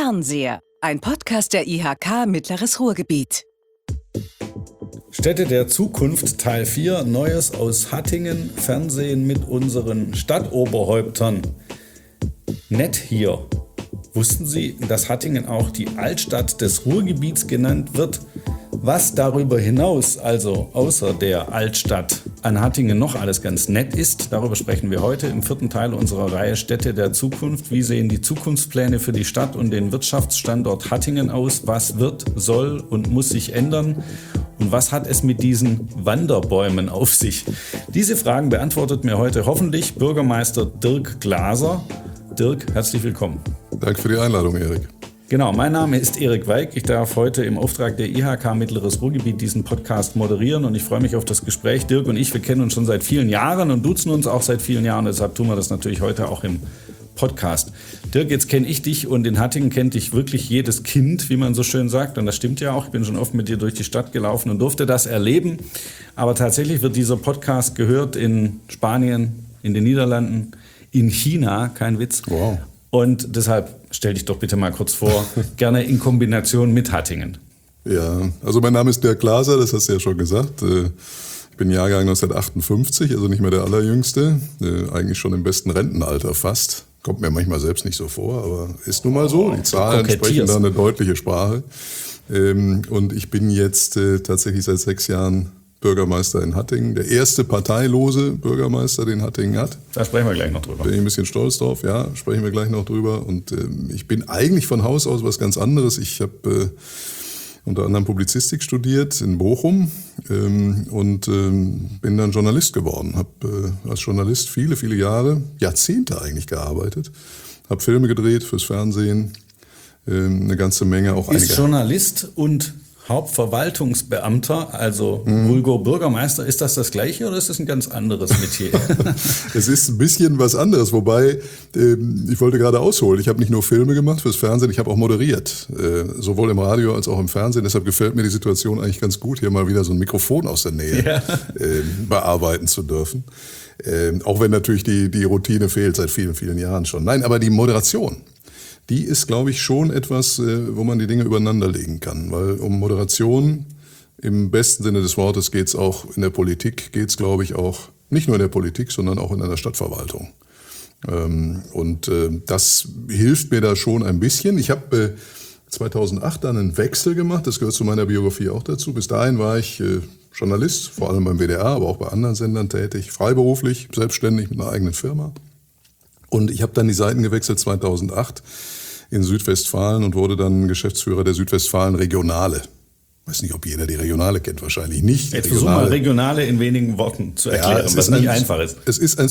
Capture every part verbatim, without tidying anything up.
Fernseher, ein Podcast der I H K Mittleres Ruhrgebiet. Städte der Zukunft Teil vier, Neues aus Hattingen, Fernsehen mit unseren Stadtoberhäuptern. Nett hier. Wussten Sie, dass Hattingen auch die Altstadt des Ruhrgebiets genannt wird? Was darüber hinaus, also außer der Altstadt, an Hattingen noch alles ganz nett ist, darüber sprechen wir heute im vierten Teil unserer Reihe Städte der Zukunft. Wie sehen die Zukunftspläne für die Stadt und den Wirtschaftsstandort Hattingen aus? Was wird, soll und muss sich ändern? Und was hat es mit diesen Wanderbäumen auf sich? Diese Fragen beantwortet mir heute hoffentlich Bürgermeister Dirk Glaser. Dirk, herzlich willkommen. Danke für die Einladung, Erik. Genau, mein Name ist Erik Weig. Ich darf heute im Auftrag der I H K Mittleres Ruhrgebiet diesen Podcast moderieren und ich freue mich auf das Gespräch. Dirk und ich, wir kennen uns schon seit vielen Jahren und duzen uns auch seit vielen Jahren. Deshalb tun wir das natürlich heute auch im Podcast. Dirk, jetzt kenne ich dich und in Hattingen kennt dich wirklich jedes Kind, wie man so schön sagt. Und das stimmt ja auch. Ich bin schon oft mit dir durch die Stadt gelaufen und durfte das erleben. Aber tatsächlich wird dieser Podcast gehört in Spanien, in den Niederlanden, in China, kein Witz. Wow. Und deshalb stell dich doch bitte mal kurz vor, gerne in Kombination mit Hattingen. Ja, also mein Name ist Dirk Glaser, das hast du ja schon gesagt. Ich bin Jahrgang neunzehnhundertachtundfünfzig, also nicht mehr der Allerjüngste, eigentlich schon im besten Rentenalter fast. Kommt mir manchmal selbst nicht so vor, aber ist nun mal so. Die Zahlen sprechen da eine deutliche Sprache. Und ich bin jetzt tatsächlich seit sechs Jahren Bürgermeister in Hattingen. Der erste parteilose Bürgermeister, den Hattingen hat. Da sprechen wir gleich noch drüber. Bin ich ein bisschen stolz drauf, ja, sprechen wir gleich noch drüber. Und äh, ich bin eigentlich von Haus aus was ganz anderes. Ich habe äh, unter anderem Publizistik studiert in Bochum ähm, und ähm, bin dann Journalist geworden. Habe äh, als Journalist viele, viele Jahre, Jahrzehnte eigentlich gearbeitet. Habe Filme gedreht fürs Fernsehen, äh, eine ganze Menge. Auch Ist einige Journalist und Hauptverwaltungsbeamter, also vulgo Bürgermeister, ist das das Gleiche oder ist das ein ganz anderes Metier? Es ist ein bisschen was anderes, wobei, äh, ich wollte gerade ausholen, ich habe nicht nur Filme gemacht fürs Fernsehen, ich habe auch moderiert, äh, sowohl im Radio als auch im Fernsehen, deshalb gefällt mir die Situation eigentlich ganz gut, hier mal wieder so ein Mikrofon aus der Nähe ja. äh, bearbeiten zu dürfen. Äh, auch wenn natürlich die, die Routine fehlt seit vielen, vielen Jahren schon. Nein, aber die Moderation, die ist, glaube ich, schon etwas, wo man die Dinge übereinander legen kann. Weil um Moderation im besten Sinne des Wortes geht es auch in der Politik, geht es, glaube ich, auch nicht nur in der Politik, sondern auch in einer Stadtverwaltung. Und das hilft mir da schon ein bisschen. Ich habe zweitausendacht dann einen Wechsel gemacht, das gehört zu meiner Biografie auch dazu. Bis dahin war ich Journalist, vor allem beim W D R, aber auch bei anderen Sendern tätig, freiberuflich, selbstständig mit einer eigenen Firma. Und ich habe dann die Seiten gewechselt zweitausendacht in Südwestfalen und wurde dann Geschäftsführer der Südwestfalen Regionale. Ich weiß nicht, ob jeder die Regionale kennt, wahrscheinlich nicht. Jetzt versuch mal Regionale in wenigen Worten zu erklären, ja, was nicht ein, einfach ist. Es ist ein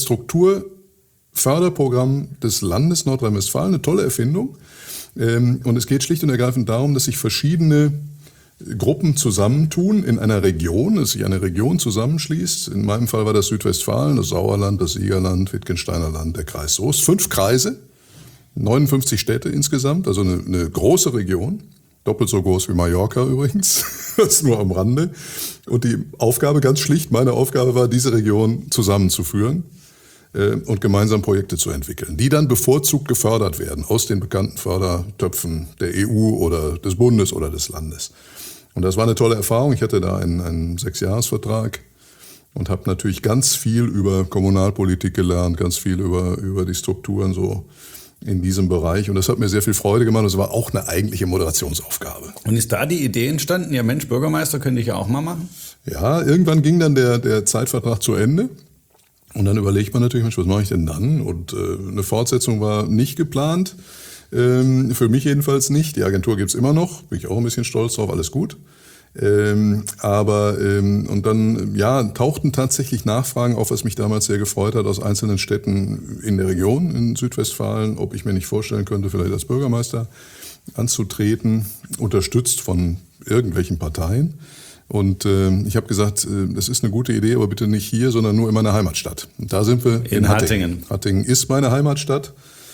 Strukturförderprogramm des Landes Nordrhein-Westfalen, eine tolle Erfindung. Und es geht schlicht und ergreifend darum, dass sich verschiedene Gruppen zusammentun in einer Region, dass sich eine Region zusammenschließt. In meinem Fall war das Südwestfalen, das Sauerland, das Siegerland, Wittgensteiner Land, der Kreis Soest. Fünf Kreise, neunundfünfzig Städte insgesamt, also eine, eine große Region. Doppelt so groß wie Mallorca übrigens, das nur am Rande. Und die Aufgabe, ganz schlicht, meine Aufgabe war, diese Region zusammenzuführen äh, und gemeinsam Projekte zu entwickeln, die dann bevorzugt gefördert werden aus den bekannten Fördertöpfen der E U oder des Bundes oder des Landes. Und das war eine tolle Erfahrung. Ich hatte da einen, einen Sechsjahresvertrag und habe natürlich ganz viel über Kommunalpolitik gelernt, ganz viel über, über die Strukturen so in diesem Bereich. Und das hat mir sehr viel Freude gemacht. Das war auch eine eigentliche Moderationsaufgabe. Und ist da die Idee entstanden, ja Mensch, Bürgermeister könnte ich ja auch mal machen? Ja, irgendwann ging dann der, der Zeitvertrag zu Ende. Und dann überlegt man natürlich, Mensch, was mache ich denn dann? Und äh, eine Fortsetzung war nicht geplant. Ähm, für mich jedenfalls nicht. Die Agentur gibt's immer noch. Bin ich auch ein bisschen stolz drauf, alles gut. Ähm, aber ähm, und dann ja tauchten tatsächlich Nachfragen auf, was mich damals sehr gefreut hat, aus einzelnen Städten in der Region in Südwestfalen, ob ich mir nicht vorstellen könnte, vielleicht als Bürgermeister anzutreten, unterstützt von irgendwelchen Parteien. Und äh, ich habe gesagt, äh, das ist eine gute Idee, aber bitte nicht hier, sondern nur in meiner Heimatstadt. Und da sind wir in, in Hattingen. Hattingen. Hattingen ist meine Heimatstadt.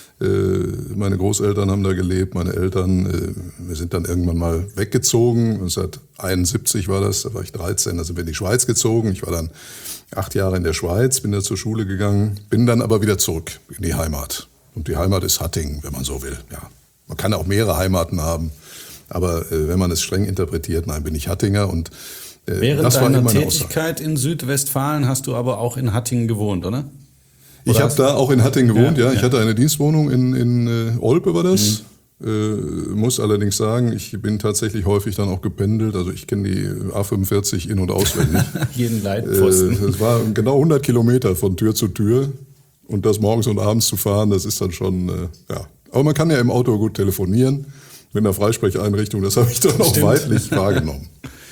Meine Großeltern haben da gelebt, meine Eltern, wir sind dann irgendwann mal weggezogen, neunzehnhunderteinundsiebzig war das, da war ich dreizehn, da sind wir in die Schweiz gezogen. Ich war dann acht Jahre in der Schweiz, bin da zur Schule gegangen, bin dann aber wieder zurück in die Heimat. Und die Heimat ist Hattingen, wenn man so will, ja. Man kann auch mehrere Heimaten haben. Aber äh, wenn man es streng interpretiert, nein, bin ich Hattinger. Und äh, Während das war deiner immer meine Tätigkeit in Südwestfalen hast du aber auch in Hattingen gewohnt, oder? Ich habe da auch in Hattingen gewohnt, ja. ja. Ich ja. hatte eine Dienstwohnung in, in äh, Olpe, war das. Mhm. Äh, muss allerdings sagen, ich bin tatsächlich häufig dann auch gependelt. Also ich kenne die A fünfundvierzig in- und auswendig. Jeden Leitpfosten. Äh, es war genau hundert Kilometer von Tür zu Tür. Und das morgens und abends zu fahren, das ist dann schon, äh, ja. Aber man kann ja im Auto gut telefonieren. Mit einer Freisprecheinrichtung, das habe ich dann auch Stimmt. weitlich wahrgenommen.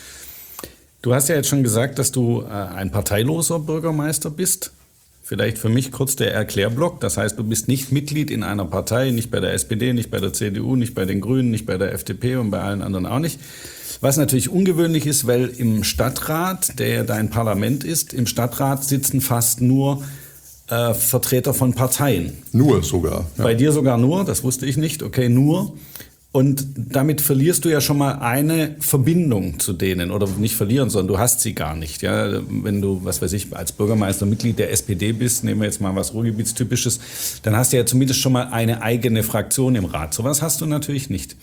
Du hast ja jetzt schon gesagt, dass du äh, ein parteiloser Bürgermeister bist. Vielleicht für mich kurz der Erklärblock. Das heißt, du bist nicht Mitglied in einer Partei, nicht bei der S P D, nicht bei der C D U, nicht bei den Grünen, nicht bei der F D P und bei allen anderen auch nicht. Was natürlich ungewöhnlich ist, weil im Stadtrat, der ja dein Parlament ist, im Stadtrat sitzen fast nur äh, Vertreter von Parteien. Nur sogar. Ja. Bei dir sogar nur, das wusste ich nicht, okay, nur. Und damit verlierst du ja schon mal eine Verbindung zu denen. Oder nicht verlieren, sondern du hast sie gar nicht. Ja, wenn du, was weiß ich, als Bürgermeister Mitglied der S P D bist, nehmen wir jetzt mal was Ruhrgebietstypisches, dann hast du ja zumindest schon mal eine eigene Fraktion im Rat. Sowas hast du natürlich nicht.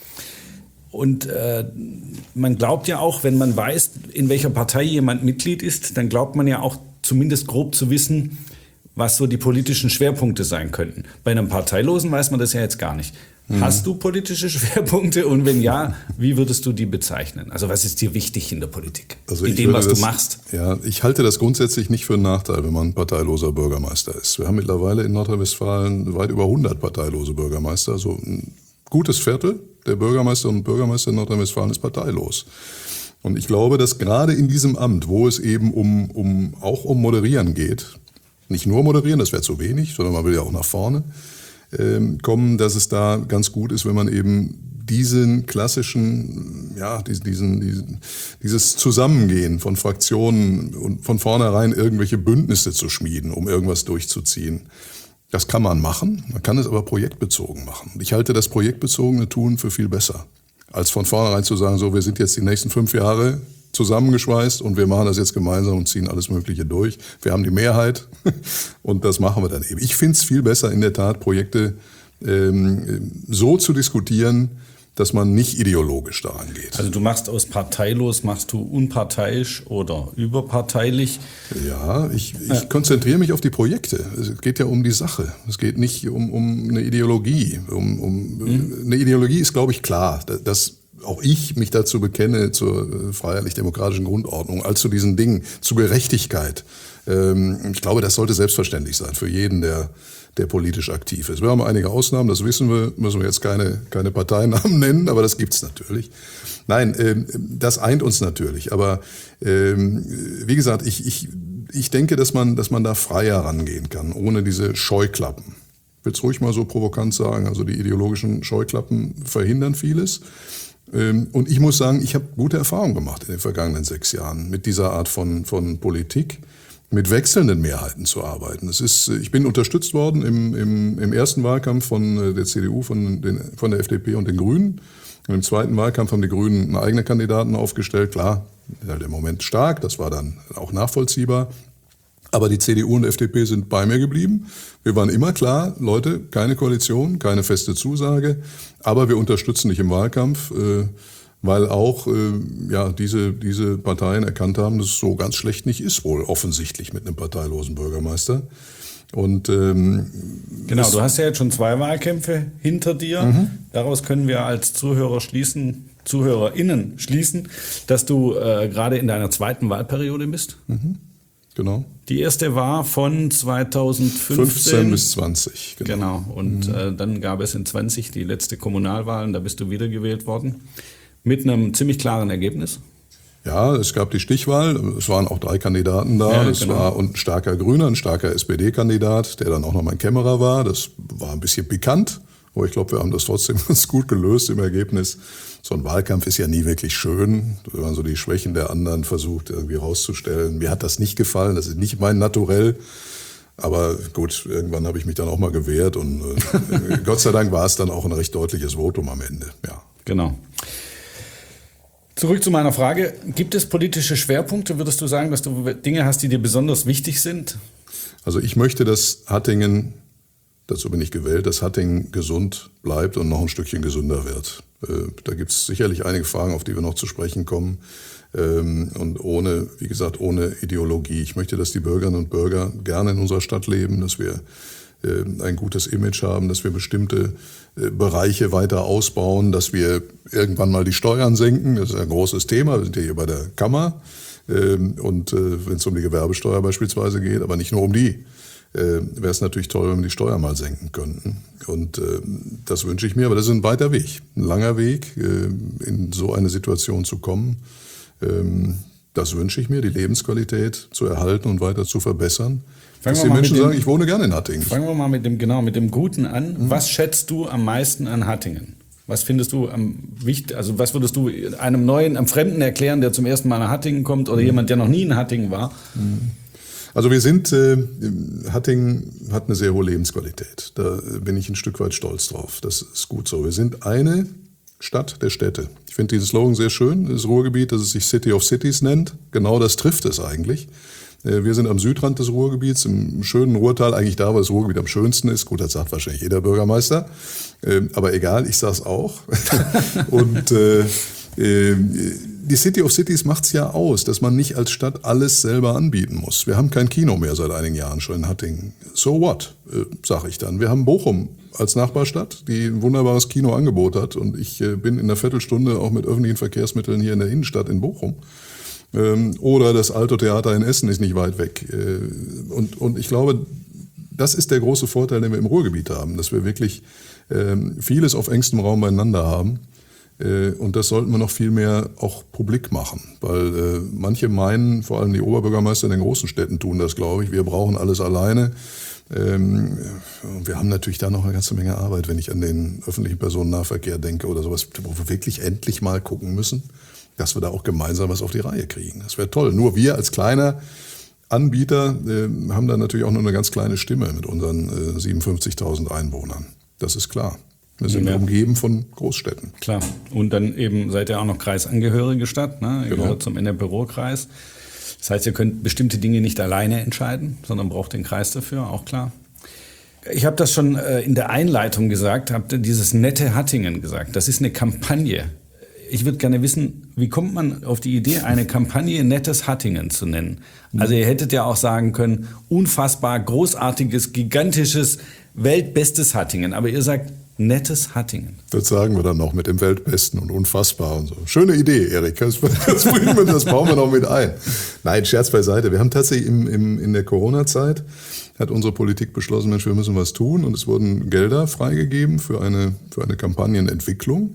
Und äh, man glaubt ja auch, wenn man weiß, in welcher Partei jemand Mitglied ist, dann glaubt man ja auch zumindest grob zu wissen, was so die politischen Schwerpunkte sein könnten. Bei einem Parteilosen weiß man das ja jetzt gar nicht. Hast du politische Schwerpunkte und wenn ja, wie würdest du die bezeichnen? Also was ist dir wichtig in der Politik, also in dem, was das, du machst? Ja, ich halte das grundsätzlich nicht für einen Nachteil, wenn man parteiloser Bürgermeister ist. Wir haben mittlerweile in Nordrhein-Westfalen weit über hundert parteilose Bürgermeister. Also ein gutes Viertel der Bürgermeisterinnen und Bürgermeister in Nordrhein-Westfalen ist parteilos. Und ich glaube, dass gerade in diesem Amt, wo es eben um, um auch um Moderieren geht, nicht nur moderieren, das wäre zu wenig, sondern man will ja auch nach vorne, kommen, dass es da ganz gut ist, wenn man eben diesen klassischen, ja, diesen, diesen, dieses Zusammengehen von Fraktionen und von vornherein irgendwelche Bündnisse zu schmieden, um irgendwas durchzuziehen. Das kann man machen, man kann es aber projektbezogen machen. Und ich halte das projektbezogene Tun für viel besser, als von vornherein zu sagen, so, wir sind jetzt die nächsten fünf Jahre zusammengeschweißt und wir machen das jetzt gemeinsam und ziehen alles Mögliche durch. Wir haben die Mehrheit und das machen wir dann eben. Ich finde es viel besser, in der Tat Projekte ähm, so zu diskutieren, dass man nicht ideologisch daran geht. Also du machst aus parteilos, machst du unparteiisch oder überparteilich? Ja, ich, ich ja. konzentriere mich auf die Projekte. Es geht ja um die Sache. Es geht nicht um, um eine Ideologie. Um, um, mhm. Eine Ideologie ist, glaube ich, klar, dass auch ich mich dazu bekenne, zur freiheitlich-demokratischen Grundordnung, als zu diesen Dingen, zu Gerechtigkeit. Ich glaube, das sollte selbstverständlich sein für jeden, der, der politisch aktiv ist. Wir haben einige Ausnahmen, das wissen wir, müssen wir jetzt keine, keine Parteinamen nennen, aber das gibt's natürlich. Nein, das eint uns natürlich. Aber wie gesagt, ich, ich, ich denke, dass man, dass man da freier rangehen kann, ohne diese Scheuklappen. Ich will es ruhig mal so provokant sagen, also die ideologischen Scheuklappen verhindern vieles. Und ich muss sagen, ich habe gute Erfahrungen gemacht in den vergangenen sechs Jahren mit dieser Art von, von Politik, mit wechselnden Mehrheiten zu arbeiten. Es ist, ich bin unterstützt worden im, im, im ersten Wahlkampf von der C D U, von, den, von der F D P und den Grünen. Und im zweiten Wahlkampf haben die Grünen einen eigenen Kandidaten aufgestellt. Klar, halt im Moment stark, das war dann auch nachvollziehbar. Aber die C D U und F D P sind bei mir geblieben. Wir waren immer klar, Leute, keine Koalition, keine feste Zusage, aber wir unterstützen dich im Wahlkampf, weil auch ja, diese, diese Parteien erkannt haben, dass es so ganz schlecht nicht ist, wohl offensichtlich mit einem parteilosen Bürgermeister. Und ähm, genau, du hast ja jetzt schon zwei Wahlkämpfe hinter dir. Mhm. Daraus können wir als Zuhörer schließen, ZuhörerInnen schließen, dass du äh, gerade in deiner zweiten Wahlperiode bist. Mhm. Genau. Die erste war von zweitausendfünfzehn fünfzehn bis zwanzig. Genau. genau. Und mhm. äh, dann gab es in zwanzig die letzte Kommunalwahl und da bist du wiedergewählt worden. Mit einem ziemlich klaren Ergebnis. Ja, es gab die Stichwahl. Es waren auch drei Kandidaten da. Ja, es genau. war ein starker Grüner, ein starker S P D-Kandidat, der dann auch noch mein Kämmerer war. Das war ein bisschen pikant. Aber ich glaube, wir haben das trotzdem ganz gut gelöst im Ergebnis. So ein Wahlkampf ist ja nie wirklich schön, wenn man so die Schwächen der anderen versucht irgendwie rauszustellen. Mir hat das nicht gefallen, das ist nicht mein Naturell. Aber gut, irgendwann habe ich mich dann auch mal gewehrt und äh, Gott sei Dank war es dann auch ein recht deutliches Votum am Ende. Ja. Genau. Zurück zu meiner Frage. Gibt es politische Schwerpunkte? Würdest du sagen, dass du Dinge hast, die dir besonders wichtig sind? Also ich möchte, dass Hattingen dazu bin ich gewählt, dass Hattingen gesund bleibt und noch ein Stückchen gesünder wird. Da gibt es sicherlich einige Fragen, auf die wir noch zu sprechen kommen. Und ohne, wie gesagt, ohne Ideologie. Ich möchte, dass die Bürgerinnen und Bürger gerne in unserer Stadt leben, dass wir ein gutes Image haben, dass wir bestimmte Bereiche weiter ausbauen, dass wir irgendwann mal die Steuern senken. Das ist ein großes Thema. Wir sind ja hier bei der Kammer. Und wenn es um die Gewerbesteuer beispielsweise geht, aber nicht nur um die, wäre es natürlich toll, wenn wir die Steuer mal senken könnten. Und das wünsche ich mir, aber das ist ein weiter Weg, ein langer Weg, in so eine Situation zu kommen. Das wünsche ich mir, die Lebensqualität zu erhalten und weiter zu verbessern. Fangen dass die Menschen dem, sagen, ich wohne gerne in Hattingen. Fangen wir mal mit dem, genau, mit dem Guten an. Mhm. Was schätzt du am meisten an Hattingen? Was findest du am wichtigsten, also was würdest du einem Neuen, einem Fremden erklären, der zum ersten Mal nach Hattingen kommt oder mhm. jemand, der noch nie in Hattingen war? Mhm. Also wir sind, äh, Hattingen hat eine sehr hohe Lebensqualität. Da bin ich ein Stück weit stolz drauf. Das ist gut so. Wir sind eine Stadt der Städte. Ich finde diesen Slogan sehr schön, das Ruhrgebiet, dass es sich City of Cities nennt. Genau das trifft es eigentlich. Wir sind am Südrand des Ruhrgebiets, im schönen Ruhrtal, eigentlich da, wo das Ruhrgebiet am schönsten ist. Gut, das sagt wahrscheinlich jeder Bürgermeister. Aber egal, ich sage es auch. Und äh, die City of Cities macht es ja aus, dass man nicht als Stadt alles selber anbieten muss. Wir haben kein Kino mehr seit einigen Jahren schon in Hattingen. So what, äh, sage ich dann. Wir haben Bochum als Nachbarstadt, die ein wunderbares Kinoangebot hat. Und ich äh, bin in einer Viertelstunde auch mit öffentlichen Verkehrsmitteln hier in der Innenstadt in Bochum. Ähm, oder das Alto-Theater in Essen ist nicht weit weg. Äh, und, und ich glaube, das ist der große Vorteil, den wir im Ruhrgebiet haben, dass wir wirklich äh, vieles auf engstem Raum beieinander haben. Und das sollten wir noch viel mehr auch publik machen, weil äh, manche meinen, vor allem die Oberbürgermeister in den großen Städten tun das, glaube ich, wir brauchen alles alleine. Ähm, wir haben natürlich da noch eine ganze Menge Arbeit, wenn ich an den öffentlichen Personennahverkehr denke oder sowas, wo wir wirklich endlich mal gucken müssen, dass wir da auch gemeinsam was auf die Reihe kriegen. Das wäre toll. Nur wir als kleiner Anbieter äh, haben da natürlich auch nur eine ganz kleine Stimme mit unseren äh, siebenundfünfzigtausend Einwohnern. Das ist klar. Wir sind ja umgeben von Großstädten. Klar. Und dann eben seid ihr auch noch kreisangehörige Stadt, ne? Ihr genau. gehört zum N R Bürokreis. Das heißt, ihr könnt bestimmte Dinge nicht alleine entscheiden, sondern braucht den Kreis dafür, auch klar. Ich habe das schon äh, in der Einleitung gesagt, habt ihr dieses nette Hattingen gesagt. Das ist eine Kampagne. Ich würde gerne wissen, wie kommt man auf die Idee, eine Kampagne Nettes Hattingen zu nennen? Also ihr hättet ja auch sagen können, unfassbar großartiges, gigantisches, weltbestes Hattingen. Aber ihr sagt, Nettes Hattingen. Das sagen wir dann noch mit dem Weltbesten und unfassbar und so. Schöne Idee, Erik. Das, das, das bauen wir noch mit ein. Nein, Scherz beiseite. Wir haben tatsächlich im, im, in der Corona-Zeit hat unsere Politik beschlossen, Mensch, wir müssen was tun. Und es wurden Gelder freigegeben für eine, für eine Kampagnenentwicklung.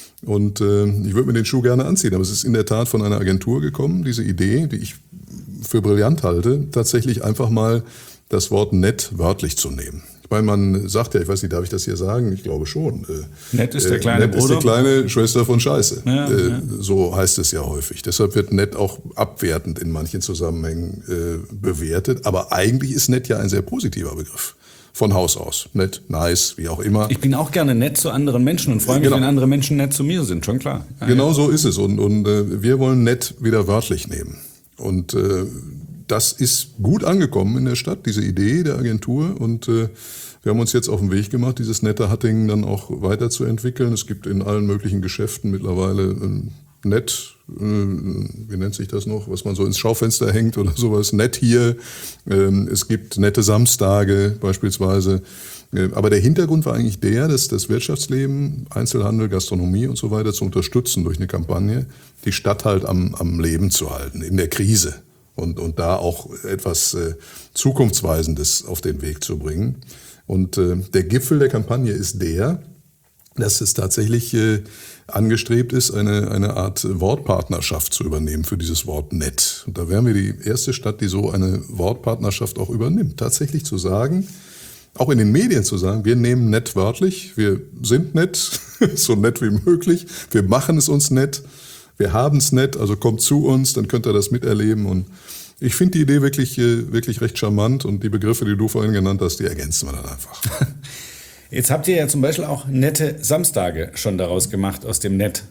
Und äh, ich würde mir den Schuh gerne anziehen. Aber es ist in der Tat von einer Agentur gekommen, diese Idee, die ich für brillant halte, tatsächlich einfach mal das Wort nett wörtlich zu nehmen. Ich meine, man sagt ja, ich weiß nicht, darf ich das hier sagen? Ich glaube schon. Nett ist der kleine nett Bruder. Nett ist die kleine Schwester von Scheiße. Ja, äh, ja. So heißt es ja häufig. Deshalb wird nett auch abwertend in manchen Zusammenhängen äh, bewertet. Aber eigentlich ist nett ja ein sehr positiver Begriff. Von Haus aus. Nett, nice, wie auch immer. Ich bin auch gerne nett zu anderen Menschen und freue mich, genau. wenn andere Menschen nett zu mir sind. Schon klar. Ja, genau ja. so ist es. Und, und äh, wir wollen nett wieder wörtlich nehmen. Und äh, das ist gut angekommen in der Stadt, diese Idee der Agentur. Und äh, wir haben uns jetzt auf den Weg gemacht, dieses nette Hattingen dann auch weiterzuentwickeln. Es gibt in allen möglichen Geschäften mittlerweile ein Nett, äh, wie nennt sich das noch, was man so ins Schaufenster hängt oder sowas, nett hier. Ähm, es gibt nette Samstage beispielsweise. Äh, aber der Hintergrund war eigentlich der, dass das Wirtschaftsleben, Einzelhandel, Gastronomie und so weiter zu unterstützen durch eine Kampagne, die Stadt halt am, am Leben zu halten, in der Krise. Und, und da auch etwas äh, Zukunftsweisendes auf den Weg zu bringen. Und äh, der Gipfel der Kampagne ist der, dass es tatsächlich äh, angestrebt ist, eine, eine Art Wortpartnerschaft zu übernehmen für dieses Wort nett. Und da wären wir die erste Stadt, die so eine Wortpartnerschaft auch übernimmt. Tatsächlich zu sagen, auch in den Medien zu sagen, wir nehmen nett wörtlich, wir sind nett, so nett wie möglich, wir machen es uns nett, wir haben es nett, also kommt zu uns, dann könnt ihr das miterleben. Und ich finde die Idee wirklich, wirklich recht charmant und die Begriffe, die du vorhin genannt hast, die ergänzen wir dann einfach. Jetzt habt ihr ja zum Beispiel auch nette Samstage schon daraus gemacht, aus dem Nett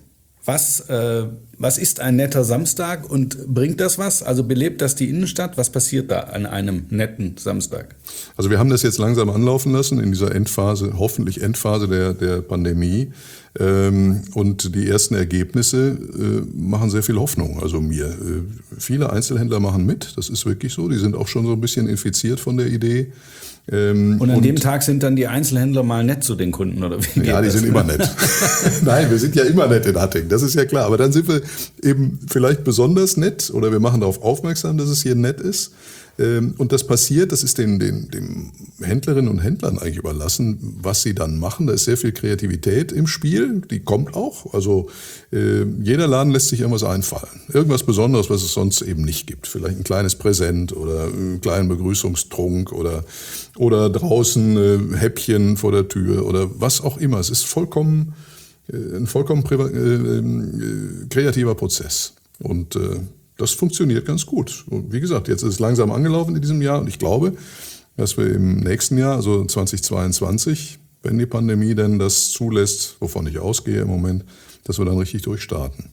Was, äh, was ist ein netter Samstag und bringt das was? Also belebt das die Innenstadt? Was passiert da an einem netten Samstag? Also wir haben das jetzt langsam anlaufen lassen in dieser Endphase, hoffentlich Endphase der, der Pandemie. Ähm, und die ersten Ergebnisse äh, machen sehr viel Hoffnung. Also mir. Äh, viele Einzelhändler machen mit, das ist wirklich so. Die sind auch schon so ein bisschen infiziert von der Idee. Ähm, und an und, dem Tag sind dann die Einzelhändler mal nett zu den Kunden, oder wie? Ja, die das? sind immer nett. Nein, wir sind ja immer nett in Hattingen, das ist ja klar. Aber dann sind wir eben vielleicht besonders nett oder wir machen darauf aufmerksam, dass es hier nett ist. Und das passiert, das ist den, den, den Händlerinnen und Händlern eigentlich überlassen, was sie dann machen. Da ist sehr viel Kreativität im Spiel, die kommt auch. Also äh, jeder Laden lässt sich irgendwas einfallen. Irgendwas Besonderes, was es sonst eben nicht gibt. Vielleicht ein kleines Präsent oder einen kleinen Begrüßungstrunk oder, oder draußen äh, Häppchen vor der Tür oder was auch immer. Es ist vollkommen, äh, ein vollkommen priva- äh, äh, kreativer Prozess. Und äh, das funktioniert ganz gut. Und wie gesagt, jetzt ist es langsam angelaufen in diesem Jahr und ich glaube, dass wir im nächsten Jahr, also zweitausendzweiundzwanzig, wenn die Pandemie denn das zulässt, wovon ich ausgehe im Moment, dass wir dann richtig durchstarten.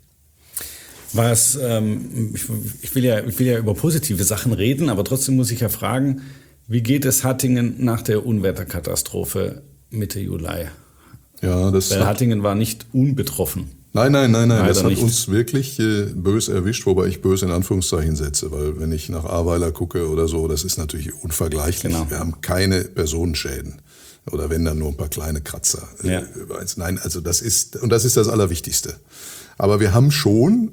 Was, ähm, ich, ich, will ja, ich will ja über positive Sachen reden, aber trotzdem muss ich ja fragen, wie geht es Hattingen nach der Unwetterkatastrophe Mitte Juli? Ja, das Weil Hattingen war nicht unbetroffen. Nein, nein, nein, nein. Leider das hat nicht. uns wirklich äh, böse erwischt, wobei ich böse in Anführungszeichen setze, weil wenn ich nach Ahrweiler gucke oder so, das ist natürlich unvergleichlich. Genau. Wir haben keine Personenschäden oder wenn dann nur ein paar kleine Kratzer. Ja. Äh, nein, also das ist und das ist das Allerwichtigste. Aber wir haben schon,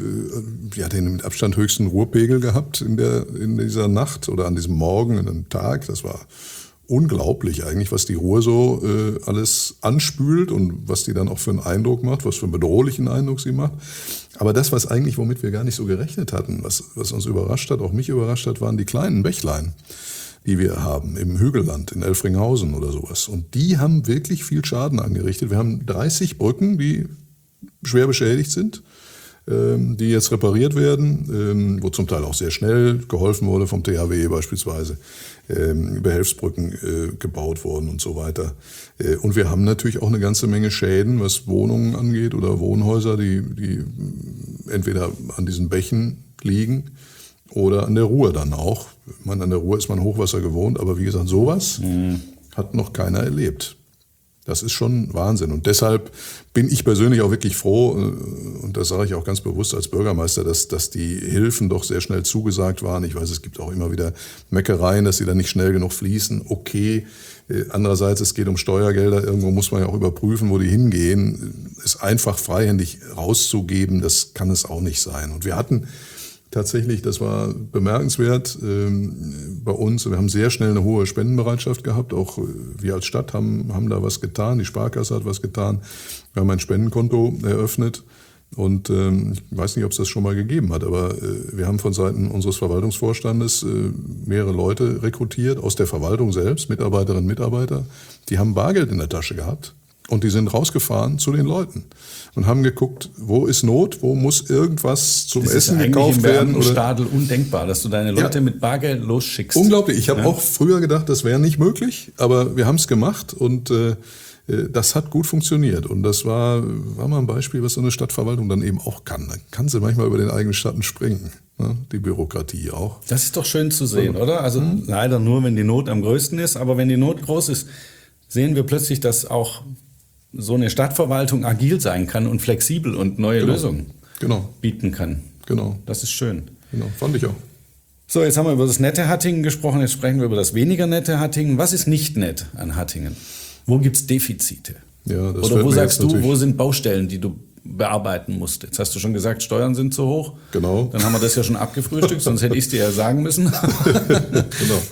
äh, wir hatten den mit Abstand höchsten Ruhrpegel gehabt in der in dieser Nacht oder an diesem Morgen, an einem Tag. Das war unglaublich eigentlich, was die Ruhr so äh, alles anspült und was die dann auch für einen Eindruck macht, was für einen bedrohlichen Eindruck sie macht. Aber das, was eigentlich, womit wir gar nicht so gerechnet hatten, was, was uns überrascht hat, auch mich überrascht hat, waren die kleinen Bächlein, die wir haben im Hügelland, in Elfringhausen oder sowas. Und die haben wirklich viel Schaden angerichtet. Wir haben dreißig Brücken, die schwer beschädigt sind, ähm, die jetzt repariert werden, ähm, wo zum Teil auch sehr schnell geholfen wurde, vom T H W beispielsweise. Behelfsbrücken äh, gebaut worden und so weiter. Äh, und wir haben natürlich auch eine ganze Menge Schäden, was Wohnungen angeht oder Wohnhäuser, die, die entweder an diesen Bächen liegen oder an der Ruhr dann auch. Ich meine, an der Ruhr ist man Hochwasser gewohnt, aber wie gesagt, sowas mhm. hat noch keiner erlebt. Das ist schon Wahnsinn. Und deshalb bin ich persönlich auch wirklich froh, und das sage ich auch ganz bewusst als Bürgermeister, dass, dass die Hilfen doch sehr schnell zugesagt waren. Ich weiß, es gibt auch immer wieder Meckereien, dass sie dann nicht schnell genug fließen. Okay. Andererseits, es geht um Steuergelder. Irgendwo muss man ja auch überprüfen, wo die hingehen. Es einfach freihändig rauszugeben, das kann es auch nicht sein. Und wir hatten tatsächlich, das war bemerkenswert ähm, bei uns. Wir haben sehr schnell eine hohe Spendenbereitschaft gehabt. Auch äh, wir als Stadt haben, haben da was getan. Die Sparkasse hat was getan. Wir haben ein Spendenkonto eröffnet. Und ähm, ich weiß nicht, ob es das schon mal gegeben hat, aber äh, wir haben von Seiten unseres Verwaltungsvorstandes äh, mehrere Leute rekrutiert aus der Verwaltung selbst, Mitarbeiterinnen und Mitarbeiter. Die haben Bargeld in der Tasche gehabt. Und die sind rausgefahren zu den Leuten und haben geguckt, wo ist Not, wo muss irgendwas zum das Essen ist gekauft werden. Das ist Stadel undenkbar, dass du deine Leute ja. mit Bargeld losschickst. Unglaublich. Ich habe ja. auch früher gedacht, das wäre nicht möglich, aber wir haben es gemacht und äh, das hat gut funktioniert. Und das war, war mal ein Beispiel, was so eine Stadtverwaltung dann eben auch kann. Da kann sie manchmal über den eigenen Schatten springen, ne? Die Bürokratie auch. Das ist doch schön zu sehen, ja. oder? Also mhm. leider nur, wenn die Not am größten ist, aber wenn die Not groß ist, sehen wir plötzlich, dass auch so eine Stadtverwaltung agil sein kann und flexibel und neue genau. Lösungen genau. bieten kann. Genau. Das ist schön. Genau, fand ich auch. So, jetzt haben wir über das nette Hattingen gesprochen, jetzt sprechen wir über das weniger nette Hattingen. Was ist nicht nett an Hattingen? Wo gibt es Defizite? Ja, das Oder wo sagst du, wo sind Baustellen, die du bearbeiten musst? Jetzt hast du schon gesagt, Steuern sind zu hoch. Genau. Dann haben wir das ja schon abgefrühstückt, sonst hätte ich es dir ja sagen müssen. Genau.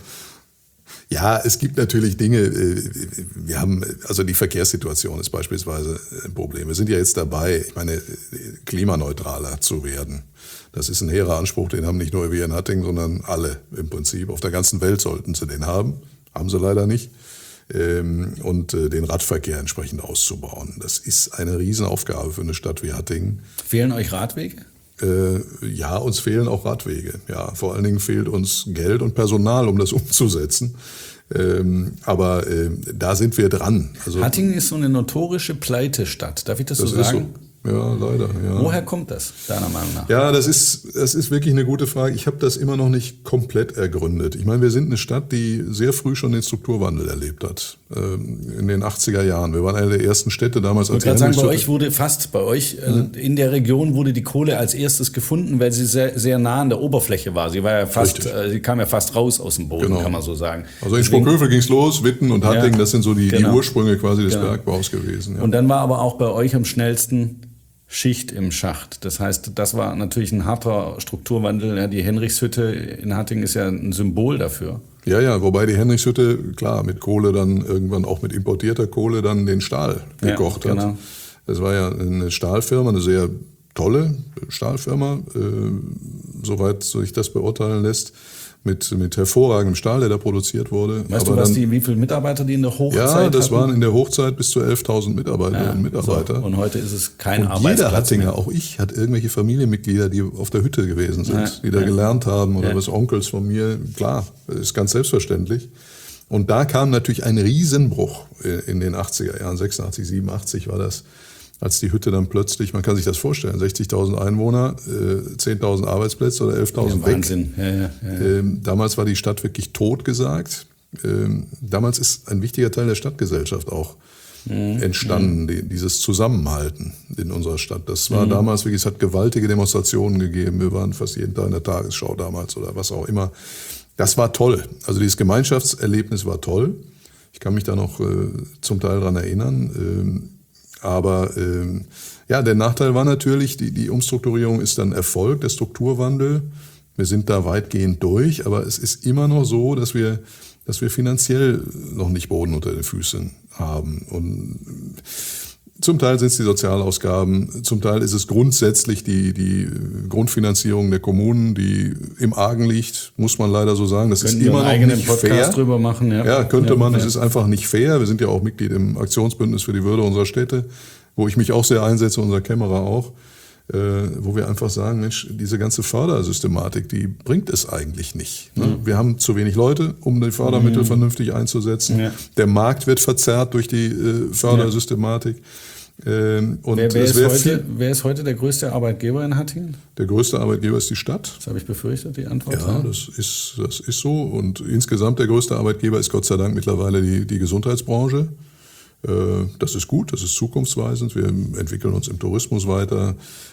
Ja, es gibt natürlich Dinge, wir haben, also die Verkehrssituation ist beispielsweise ein Problem. Wir sind ja jetzt dabei, ich meine, klimaneutraler zu werden. Das ist ein hehrer Anspruch, den haben nicht nur wir in Hattingen, sondern alle im Prinzip. Auf der ganzen Welt sollten sie den haben, haben sie leider nicht. Und den Radverkehr entsprechend auszubauen. Das ist eine Riesenaufgabe für eine Stadt wie Hattingen. Fehlen euch Radwege? Äh, ja, uns fehlen auch Radwege. Ja, vor allen Dingen fehlt uns Geld und Personal, um das umzusetzen. Ähm, aber äh, da sind wir dran. Also, Hattingen ist so eine notorische Pleitestadt. Darf ich das, das so sagen? So. Ja, leider. Ja. Woher kommt das, deiner Meinung nach? Ja, das ist, das ist wirklich eine gute Frage. Ich habe das immer noch nicht komplett ergründet. Ich meine, wir sind eine Stadt, die sehr früh schon den Strukturwandel erlebt hat. In den achtziger Jahren. Wir waren eine der ersten Städte damals. Ich wollte gerade sagen, bei euch wurde fast, bei euch, also in der Region wurde die Kohle als erstes gefunden, weil sie sehr, sehr nah an der Oberfläche war. Sie war ja fast, äh, sie kam ja fast raus aus dem Boden, genau. Kann man so sagen. Also in Sprockhövel ging es los, Witten und Hattingen, ja, das sind so die, genau. die Ursprünge quasi des genau. Bergbaus gewesen. Ja. Und dann war aber auch bei euch am schnellsten Schicht im Schacht. Das heißt, das war natürlich ein harter Strukturwandel. Ja, die Henrichshütte in Hattingen ist ja ein Symbol dafür. Ja, ja, wobei die Henrichshütte, klar, mit Kohle dann irgendwann auch mit importierter Kohle dann den Stahl gekocht ja, genau. hat. Das war ja eine Stahlfirma, eine sehr tolle Stahlfirma, äh, soweit sich das beurteilen lässt. Mit, mit hervorragendem Stahl, der da produziert wurde. Weißt Aber du, was dann, die, wie viele Mitarbeiter die in der Hochzeit hatten? Ja, das hatten? waren in der Hochzeit bis zu elftausend Mitarbeiterinnen ja, und Mitarbeiter. So. Und heute ist es kein und Arbeitsplatz jeder Hattinger, mehr. auch ich, hat irgendwelche Familienmitglieder, die auf der Hütte gewesen sind, ja, die da ja. gelernt haben oder ja. was Onkels von mir. Klar, das ist ganz selbstverständlich. Und da kam natürlich ein Riesenbruch in den achtziger Jahren, sechsundachtzig, siebenundachtzig war das, als die Hütte dann plötzlich, man kann sich das vorstellen, sechzigtausend Einwohner, äh, zehntausend Arbeitsplätze oder elftausend weg. Wahnsinn. Ja, ja, ja. Ähm, damals war die Stadt wirklich totgesagt. Ähm, damals ist ein wichtiger Teil der Stadtgesellschaft auch mhm. entstanden, die, dieses Zusammenhalten in unserer Stadt. Das war mhm. damals wirklich, es hat gewaltige Demonstrationen gegeben. Wir waren fast jeden Tag in der Tagesschau damals oder was auch immer. Das war toll. Also dieses Gemeinschaftserlebnis war toll. Ich kann mich da noch äh, zum Teil dran erinnern. Ähm, Aber ähm, ja, der Nachteil war natürlich, die, die Umstrukturierung ist dann Erfolg, der Strukturwandel. Wir sind da weitgehend durch, aber es ist immer noch so, dass wir, dass wir finanziell noch nicht Boden unter den Füßen haben. Und zum Teil sind es die Sozialausgaben, zum Teil ist es grundsätzlich die, die Grundfinanzierung der Kommunen, die im Argen liegt, muss man leider so sagen. Das Können ist immer noch eigenen nicht Podcast fair. Drüber machen, ja. Ja, könnte ja, man. ja. Es ist einfach nicht fair. Wir sind ja auch Mitglied im Aktionsbündnis für die Würde unserer Städte, wo ich mich auch sehr einsetze, unser Kämmerer auch, äh, wo wir einfach sagen, Mensch, diese ganze Fördersystematik, die bringt es eigentlich nicht. Ne? Mhm. Wir haben zu wenig Leute, um die Fördermittel mhm. vernünftig einzusetzen. Ja. Der Markt wird verzerrt durch die äh, Fördersystematik. Ja. Ähm, und wer, wer, es ist heute, viel, wer ist heute der größte Arbeitgeber in Hattingen? Der größte Arbeitgeber ist die Stadt. Das habe ich befürchtet, die Antwort. Ja, das ist, das ist so. Und insgesamt der größte Arbeitgeber ist Gott sei Dank mittlerweile die, die Gesundheitsbranche. Das ist gut, das ist zukunftsweisend. Wir entwickeln uns im Tourismus weiter.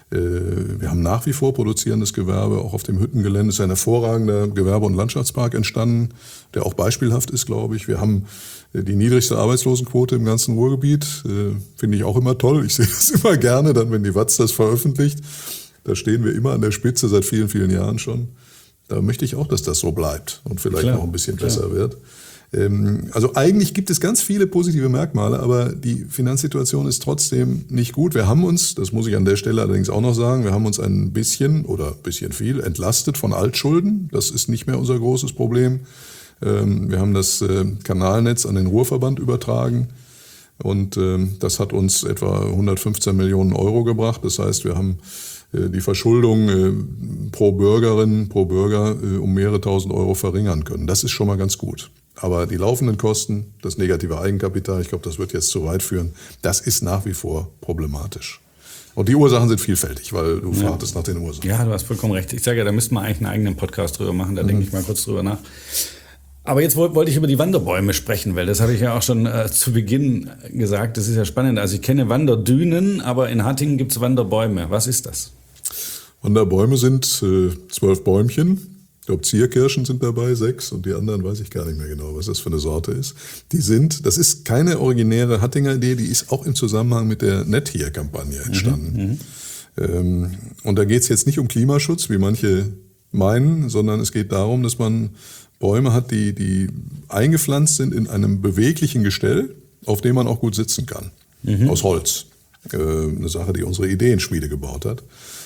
Wir haben nach wie vor produzierendes Gewerbe. Auch auf dem Hüttengelände ist ein hervorragender Gewerbe- und Landschaftspark entstanden, der auch beispielhaft ist, glaube ich. Wir haben die niedrigste Arbeitslosenquote im ganzen Ruhrgebiet. Finde ich auch immer toll. Ich sehe das immer gerne, dann, wenn die Watz das veröffentlicht. Da stehen wir immer an der Spitze seit vielen, vielen Jahren schon. Da möchte ich auch, dass das so bleibt und vielleicht klar, noch ein bisschen klar. besser wird. Also eigentlich gibt es ganz viele positive Merkmale, aber die Finanzsituation ist trotzdem nicht gut. Wir haben uns, das muss ich an der Stelle allerdings auch noch sagen, wir haben uns ein bisschen oder ein bisschen viel entlastet von Altschulden. Das ist nicht mehr unser großes Problem. Wir haben das Kanalnetz an den Ruhrverband übertragen und das hat uns etwa hundertfünfzehn Millionen Euro gebracht. Das heißt, wir haben die Verschuldung pro Bürgerin, pro Bürger um mehrere tausend Euro verringern können. Das ist schon mal ganz gut. Aber die laufenden Kosten, das negative Eigenkapital, ich glaube, das wird jetzt zu weit führen, das ist nach wie vor problematisch. Und die Ursachen sind vielfältig, weil du ja. fragtest nach den Ursachen. Ja, du hast vollkommen recht. Ich sage ja, da müssten wir eigentlich einen eigenen Podcast drüber machen, da mhm. denke ich mal kurz drüber nach. Aber jetzt wollte ich über die Wanderbäume sprechen, weil das habe ich ja auch schon äh, zu Beginn gesagt, das ist ja spannend. Also ich kenne Wanderdünen, aber in Hattingen gibt es Wanderbäume. Was ist das? Wanderbäume sind äh, zwölf Bäumchen. Ich glaube, Zierkirschen sind dabei, sechs, und die anderen weiß ich gar nicht mehr genau, was das für eine Sorte ist. Die sind, das ist keine originäre Hattinger Idee, die ist auch im Zusammenhang mit der Net Here-Kampagne entstanden. Mhm, ähm, und da geht es jetzt nicht um Klimaschutz, wie manche meinen, sondern es geht darum, dass man Bäume hat, die, die eingepflanzt sind in einem beweglichen Gestell, auf dem man auch gut sitzen kann, mhm. aus Holz. Äh, eine Sache, die unsere Ideenschmiede gebaut hat.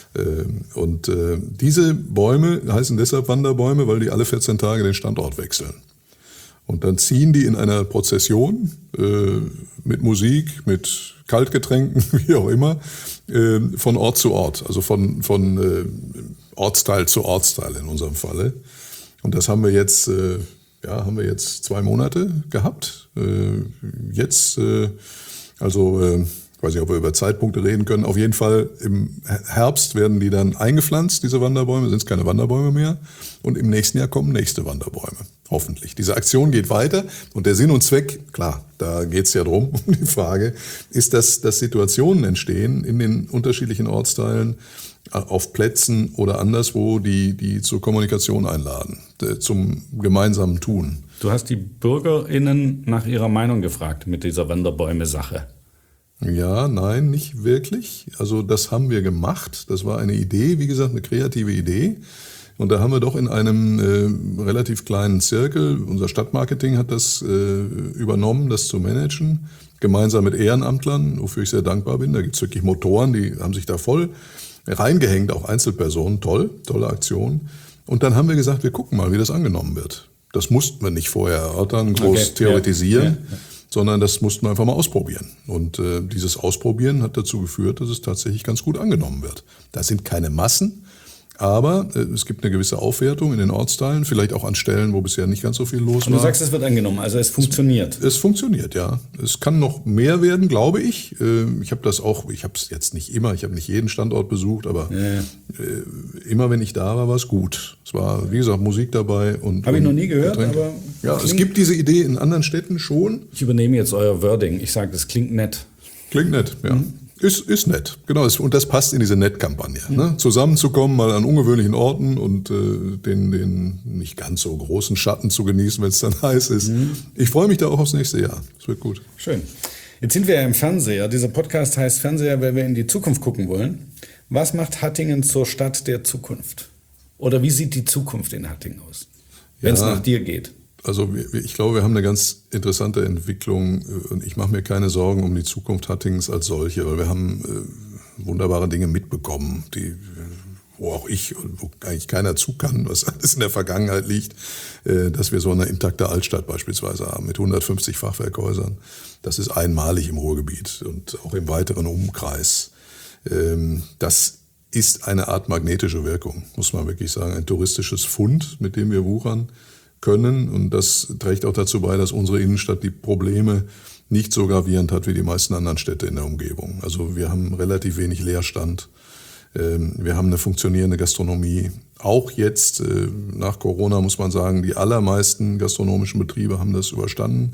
Und äh, diese Bäume heißen deshalb Wanderbäume, weil die alle vierzehn Tage den Standort wechseln. Und dann ziehen die in einer Prozession äh, mit Musik, mit Kaltgetränken, wie auch immer, äh, von Ort zu Ort, also von, von äh, Ortsteil zu Ortsteil in unserem Falle. Und das haben wir jetzt, äh, ja, haben wir jetzt zwei Monate gehabt. Äh, jetzt, äh, also äh, Ich weiß nicht, ob wir über Zeitpunkte reden können. Auf jeden Fall im Herbst werden die dann eingepflanzt, diese Wanderbäume, sind es keine Wanderbäume mehr. Und im nächsten Jahr kommen nächste Wanderbäume, hoffentlich. Diese Aktion geht weiter und der Sinn und Zweck, klar, da geht es ja drum, um die Frage, ist, dass, dass Situationen entstehen in den unterschiedlichen Ortsteilen, auf Plätzen oder anderswo, die, die zur Kommunikation einladen, zum gemeinsamen Tun. Du hast die BürgerInnen nach ihrer Meinung gefragt mit dieser Wanderbäume-Sache. Ja, nein, nicht wirklich. Also das haben wir gemacht. Das war eine Idee, wie gesagt, eine kreative Idee. Und da haben wir doch in einem äh, relativ kleinen Zirkel, unser Stadtmarketing hat das äh, übernommen, das zu managen, gemeinsam mit Ehrenamtlern, wofür ich sehr dankbar bin. Da gibt es wirklich Motoren, die haben sich da voll reingehängt, auch Einzelpersonen. Toll, tolle Aktion. Und dann haben wir gesagt, wir gucken mal, wie das angenommen wird. Das mussten wir nicht vorher erörtern, groß okay, theoretisieren. Ja, ja. Sondern das mussten wir einfach mal ausprobieren. Und äh, dieses Ausprobieren hat dazu geführt, dass es tatsächlich ganz gut angenommen wird. Da sind keine Massen, aber äh, es gibt eine gewisse Aufwertung in den Ortsteilen, vielleicht auch an Stellen, wo bisher nicht ganz so viel los war. Und du sagst, es wird angenommen, also es funktioniert. Es, es funktioniert, ja. Es kann noch mehr werden, glaube ich. Äh, ich habe das auch, ich habe es jetzt nicht immer, ich habe nicht jeden Standort besucht, aber ja, ja. Äh, immer wenn ich da war, war es gut. Es war, wie gesagt, Musik dabei. und Habe ich noch nie gehört, Getränke. aber... Ja, es gibt diese Idee in anderen Städten schon. Ich übernehme jetzt euer Wording. Ich sage, das klingt nett. Klingt nett, ja. Mhm. Ist, ist nett, genau. Und das passt in diese Nett-Kampagne. Mhm. Ne? Zusammenzukommen, mal an ungewöhnlichen Orten und äh, den, den nicht ganz so großen Schatten zu genießen, wenn es dann heiß ist. Mhm. Ich freue mich da auch aufs nächste Jahr. Es wird gut. Schön. Jetzt sind wir ja im Fernseher. Dieser Podcast heißt Fernseher, weil wir in die Zukunft gucken wollen. Was macht Hattingen zur Stadt der Zukunft? Oder wie sieht die Zukunft in Hattingen aus, wenn es ja. nach dir geht? Also ich glaube, wir haben eine ganz interessante Entwicklung und ich mache mir keine Sorgen um die Zukunft Hattingens als solche, weil wir haben äh, wunderbare Dinge mitbekommen, die, wo auch ich und wo eigentlich keiner zu kann, was alles in der Vergangenheit liegt, äh, dass wir so eine intakte Altstadt beispielsweise haben mit hundertfünfzig Fachwerkhäusern. Das ist einmalig im Ruhrgebiet und auch im weiteren Umkreis. Ähm, das ist eine Art magnetische Wirkung, muss man wirklich sagen, ein touristisches Fund, mit dem wir wuchern können. Und das trägt auch dazu bei, dass unsere Innenstadt die Probleme nicht so gravierend hat wie die meisten anderen Städte in der Umgebung. Also wir haben relativ wenig Leerstand. Wir haben eine funktionierende Gastronomie. Auch jetzt nach Corona muss man sagen, die allermeisten gastronomischen Betriebe haben das überstanden.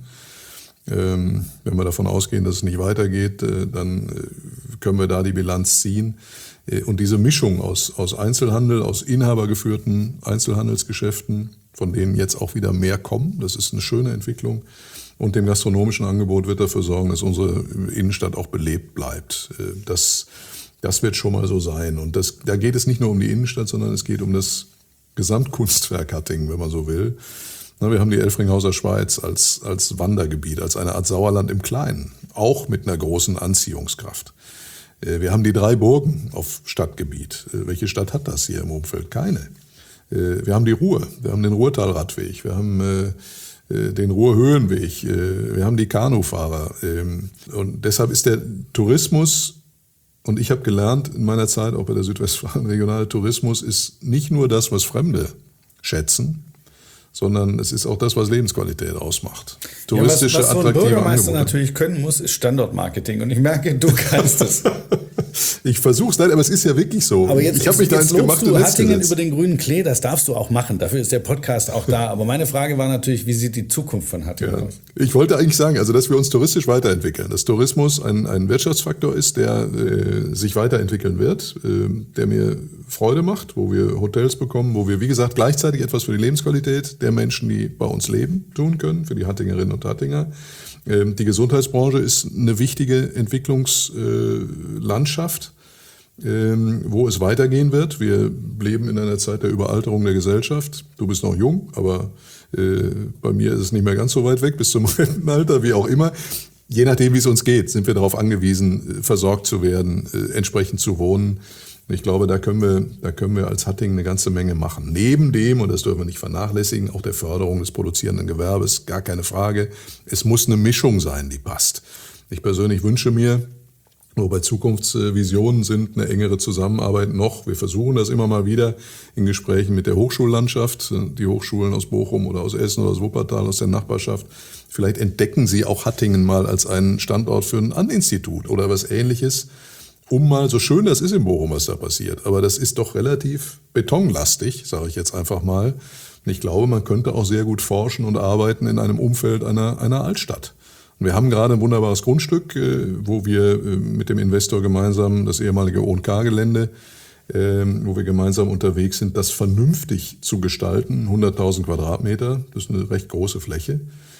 Wenn wir davon ausgehen, dass es nicht weitergeht, dann können wir da die Bilanz ziehen. Und diese Mischung aus, aus Einzelhandel, aus inhabergeführten Einzelhandelsgeschäften, von denen jetzt auch wieder mehr kommen, das ist eine schöne Entwicklung, und dem gastronomischen Angebot wird dafür sorgen, dass unsere Innenstadt auch belebt bleibt. Das, das wird schon mal so sein. Und das, da geht es nicht nur um die Innenstadt, sondern es geht um das Gesamtkunstwerk Hattingen, wenn man so will. Wir haben die Elfringhauser Schweiz als, als Wandergebiet, als eine Art Sauerland im Kleinen, auch mit einer großen Anziehungskraft. Wir haben die drei Burgen auf Stadtgebiet. Welche Stadt hat das hier im Umfeld? Keine. Wir haben die Ruhr, wir haben den Ruhrtalradweg, wir haben den Ruhrhöhenweg, wir haben die Kanufahrer. Und deshalb ist der Tourismus, und ich habe gelernt in meiner Zeit auch bei der Südwestfalen, regionale Tourismus ist nicht nur das, was Fremde schätzen, sondern es ist auch das, was Lebensqualität ausmacht. Touristische, ja, was, was so ein attraktive Bürgermeister Angebote. natürlich können muss, ist Standortmarketing. Und ich merke, du kannst es. Ich versuch's nicht, aber es ist ja wirklich so. Aber jetzt, ich habe mich da ins gemachte du Netz Hattingen gesetzt. über den grünen Klee, das darfst du auch machen. Dafür ist der Podcast auch da. Aber meine Frage war natürlich, wie sieht die Zukunft von Hattingen Ja. aus? Ich wollte eigentlich sagen, also dass wir uns touristisch weiterentwickeln. Dass Tourismus ein, ein Wirtschaftsfaktor ist, der äh, sich weiterentwickeln wird, äh, der mir Freude macht, wo wir Hotels bekommen, wo wir, wie gesagt, gleichzeitig etwas für die Lebensqualität der Menschen, die bei uns leben, tun können, für die Hattingerinnen und Hattinger. Die Gesundheitsbranche ist eine wichtige Entwicklungslandschaft, wo es weitergehen wird. Wir leben in einer Zeit der Überalterung der Gesellschaft. Du bist noch jung, aber bei mir ist es nicht mehr ganz so weit weg, bis zum Rentenalter, wie auch immer. Je nachdem, wie es uns geht, sind wir darauf angewiesen, versorgt zu werden, entsprechend zu wohnen. Ich glaube, da können wir, da können wir als Hattingen eine ganze Menge machen. Neben dem, und das dürfen wir nicht vernachlässigen, auch der Förderung des produzierenden Gewerbes, gar keine Frage. Es muss eine Mischung sein, die passt. Ich persönlich wünsche mir, Wobei Zukunftsvisionen sind eine engere Zusammenarbeit noch. Wir versuchen das immer mal wieder in Gesprächen mit der Hochschullandschaft, die Hochschulen aus Bochum oder aus Essen oder aus Wuppertal, aus der Nachbarschaft. Vielleicht entdecken sie auch Hattingen mal als einen Standort für ein An-Institut oder was Ähnliches, um mal, so schön das ist in Bochum, was da passiert, aber das ist doch relativ betonlastig, sage ich jetzt einfach mal. Und ich glaube, man könnte auch sehr gut forschen und arbeiten in einem Umfeld einer, einer Altstadt. Wir haben gerade ein wunderbares Grundstück, wo wir mit dem Investor gemeinsam das ehemalige O und K-Gelände, wo wir gemeinsam unterwegs sind, das vernünftig zu gestalten. hunderttausend Quadratmeter, das ist eine recht große Fläche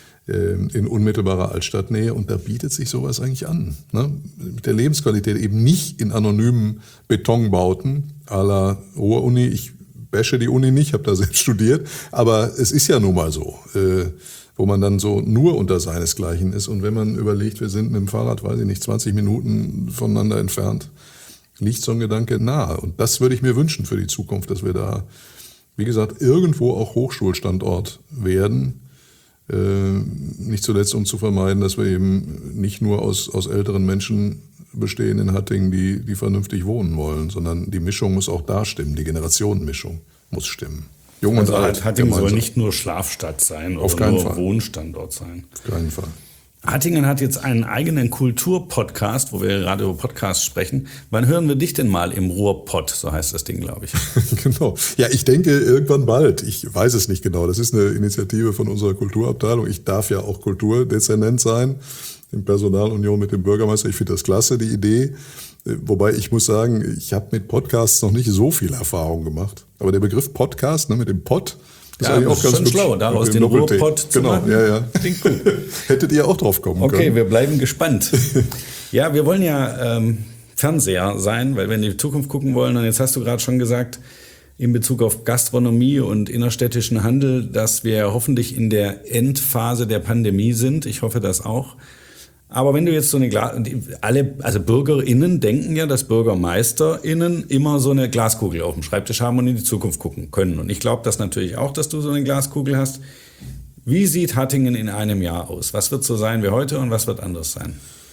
in unmittelbarer Altstadtnähe. Und da bietet sich sowas eigentlich an. Ne? Mit der Lebensqualität eben nicht in anonymen Betonbauten à la Ruhr-Uni. Ich bashe die Uni nicht, habe da selbst studiert, aber es ist ja nun mal so. Wo man dann so nur unter seinesgleichen ist. Und wenn man überlegt, wir sind mit dem Fahrrad, weiß ich nicht, zwanzig Minuten voneinander entfernt, liegt so ein Gedanke nahe. Und das würde ich mir wünschen für die Zukunft, dass wir da, wie gesagt, irgendwo auch Hochschulstandort werden. Äh, nicht zuletzt, um zu vermeiden, dass wir eben nicht nur aus, aus älteren Menschen bestehen in Hattingen, die, die vernünftig wohnen wollen, sondern die Mischung muss auch da stimmen, die Generationenmischung muss stimmen. Jung also und alt. Hattingen soll nicht nur Schlafstadt sein Auf oder nur Fall. Wohnstandort sein. Auf keinen Fall. Hattingen hat jetzt einen eigenen Kulturpodcast, wo wir gerade über Podcasts sprechen. Wann hören wir dich denn mal im Ruhrpott? So heißt das Ding, glaube ich. Genau. Ja, ich denke irgendwann bald. Ich weiß es nicht genau. Das ist eine Initiative von unserer Kulturabteilung. Ich darf ja auch Kulturdezernent sein, in Personalunion mit dem Bürgermeister. Ich finde das klasse, die Idee. Wobei ich muss sagen, ich habe mit Podcasts noch nicht so viel Erfahrung gemacht. Aber der Begriff Podcast, ne, mit dem Pod, das ja, ist eigentlich auch ist ganz schon schlau, daraus den Ruhrpott zu genau, machen. Ja, ja. Klingt gut. Hättet ihr auch drauf kommen okay, können. Okay, wir bleiben gespannt. Ja, wir wollen ja ähm, Fernseher sein, weil wir in die Zukunft gucken wollen. Und jetzt hast du gerade schon gesagt, in Bezug auf Gastronomie und innerstädtischen Handel, dass wir hoffentlich in der Endphase der Pandemie sind. Ich hoffe das auch. Aber wenn du jetzt so eine Glas, alle, also BürgerInnen denken ja, dass BürgermeisterInnen immer so eine Glaskugel auf dem Schreibtisch haben und in die Zukunft gucken können. Und ich glaube das natürlich auch, dass du so eine Glaskugel hast. Wie sieht Hattingen in einem Jahr aus? Was wird so sein wie heute und was wird anders sein?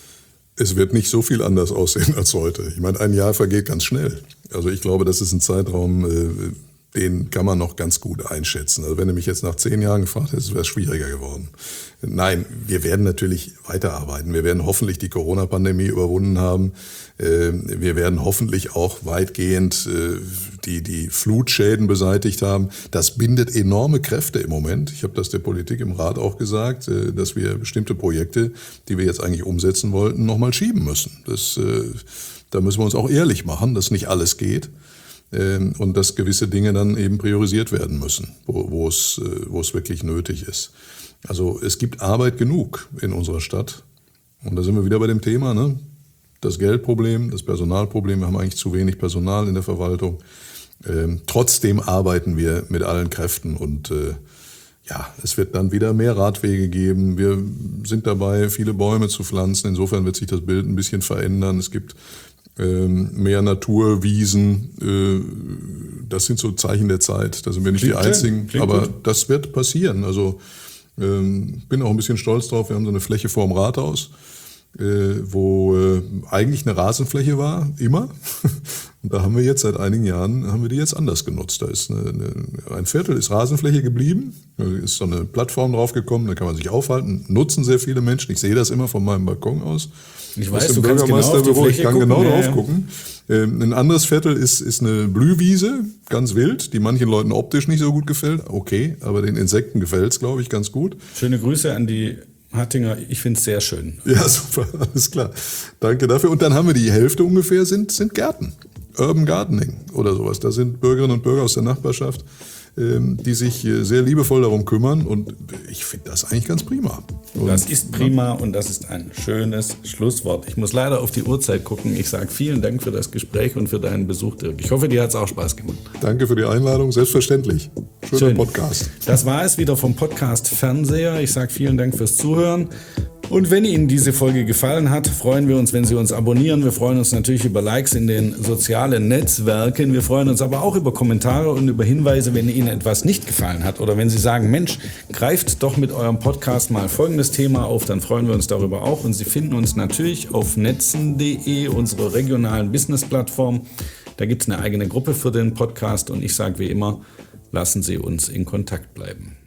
Es wird nicht so viel anders aussehen als heute. Ich meine, ein Jahr vergeht ganz schnell. Also ich glaube, das ist ein Zeitraum, den kann man noch ganz gut einschätzen. Also wenn du mich jetzt nach zehn Jahren gefragt hättest, wäre es schwieriger geworden. Nein, wir werden natürlich weiterarbeiten. Wir werden hoffentlich die Corona-Pandemie überwunden haben. Wir werden hoffentlich auch weitgehend die, die Flutschäden beseitigt haben. Das bindet enorme Kräfte im Moment. Ich habe das der Politik im Rat auch gesagt, dass wir bestimmte Projekte, die wir jetzt eigentlich umsetzen wollten, nochmal schieben müssen. Das, da müssen wir uns auch ehrlich machen, dass nicht alles geht. Und dass gewisse Dinge dann eben priorisiert werden müssen, wo, wo es, wo es wirklich nötig ist. Also es gibt Arbeit genug in unserer Stadt. Und da sind wir wieder bei dem Thema, ne? Das Geldproblem, das Personalproblem. Wir haben eigentlich zu wenig Personal in der Verwaltung. Ähm, trotzdem arbeiten wir mit allen Kräften und äh, ja, es wird dann wieder mehr Radwege geben. Wir sind dabei, viele Bäume zu pflanzen. Insofern wird sich das Bild ein bisschen verändern. Es gibt ähm, mehr Naturwiesen. Äh, das sind so Zeichen der Zeit. Da sind wir nicht Klingt die Einzigen. Klingt aber gut. Das wird passieren. Also ähm, bin auch ein bisschen stolz drauf. Wir haben so eine Fläche vorm Rathaus, äh, wo äh, eigentlich eine Rasenfläche war, immer. Und da haben wir jetzt seit einigen Jahren, haben wir die jetzt anders genutzt. Da ist eine, eine, ein Viertel ist Rasenfläche geblieben, da ist so eine Plattform draufgekommen, da kann man sich aufhalten, nutzen sehr viele Menschen. Ich sehe das immer von meinem Balkon aus. Ich Aus weiß, dem du kannst genau auf die Bürgermeisterbüro, Fläche ich kann gucken. genau Ja, drauf ja. gucken. Ähm, ein anderes Viertel ist, ist eine Blühwiese, ganz wild, die manchen Leuten optisch nicht so gut gefällt. Okay, aber den Insekten gefällt es, glaube ich, ganz gut. Schöne Grüße an die Hattinger. Ich finde es sehr schön. Ja, super, alles klar. Danke dafür. Und dann haben wir die Hälfte ungefähr, sind, sind Gärten. Urban Gardening oder sowas. Da sind Bürgerinnen und Bürger aus der Nachbarschaft, ähm, die sich äh, sehr liebevoll darum kümmern. Und ich finde das eigentlich ganz prima. Und, Das ist prima und das ist ein schönes Schlusswort. Ich muss leider auf die Uhrzeit gucken. Ich sage vielen Dank für das Gespräch und für deinen Besuch, Dirk. Ich hoffe, dir hat es auch Spaß gemacht. Danke für die Einladung, selbstverständlich. Schöner Schön. Podcast. Das war es wieder vom Podcast Fernseher. Ich sage vielen Dank fürs Zuhören Und wenn Ihnen diese Folge gefallen hat, freuen wir uns, wenn Sie uns abonnieren. Wir freuen uns natürlich über Likes in den sozialen Netzwerken. Wir freuen uns aber auch über Kommentare und über Hinweise, wenn Ihnen etwas nicht gefallen hat. Oder wenn Sie sagen, Mensch, greift doch mit eurem Podcast mal folgendes Thema auf, dann freuen wir uns darüber auch. Und Sie finden uns natürlich auf netzen punkt de, unsere regionalen Business-Plattform. Da gibt es eine eigene Gruppe für den Podcast und ich sage wie immer, lassen Sie uns in Kontakt bleiben.